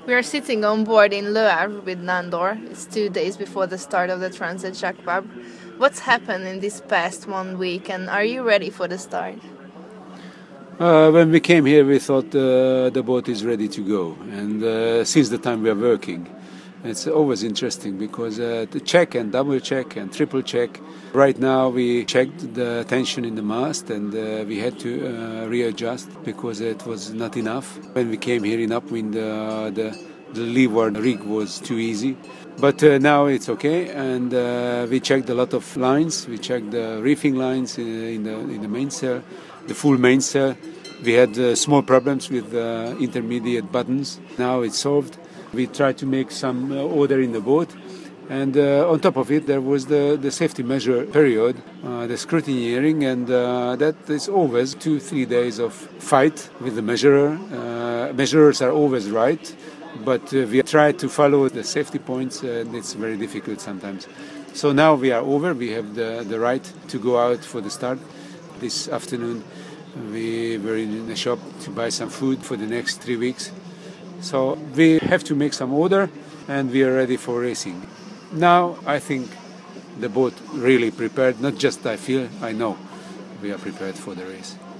We are sitting on board in Le Havre with Nandor. It's 2 days before the start of the Transat Jacques Vabre. What's happened in this past 1 week, and are you ready for the start? When we came here, we thought the boat is ready to go. And since the time we are working, it's always interesting because the check and double check and triple check. Right now we checked the tension in the mast and we had to readjust because it was not enough. When we came here in upwind, the leeward rig was too easy. But now it's okay, and we checked a lot of lines. We checked the reefing lines in the mainsail, the full mainsail. We had small problems with intermediate buttons. Now it's solved. We tried to make some order in the boat, and on top of it there was the safety measure period, the scrutineering, and that is always 2-3 days of fight with the measurer. Measurers are always right, but we try to follow the safety points, and it's very difficult sometimes. So now we are over. We have the right to go out for the start. This afternoon we were in the shop to buy some food for the next 3 weeks. So we have to make some order, and we are ready for racing. Now I think the boat really prepared, not just I feel, I know we are prepared for the race.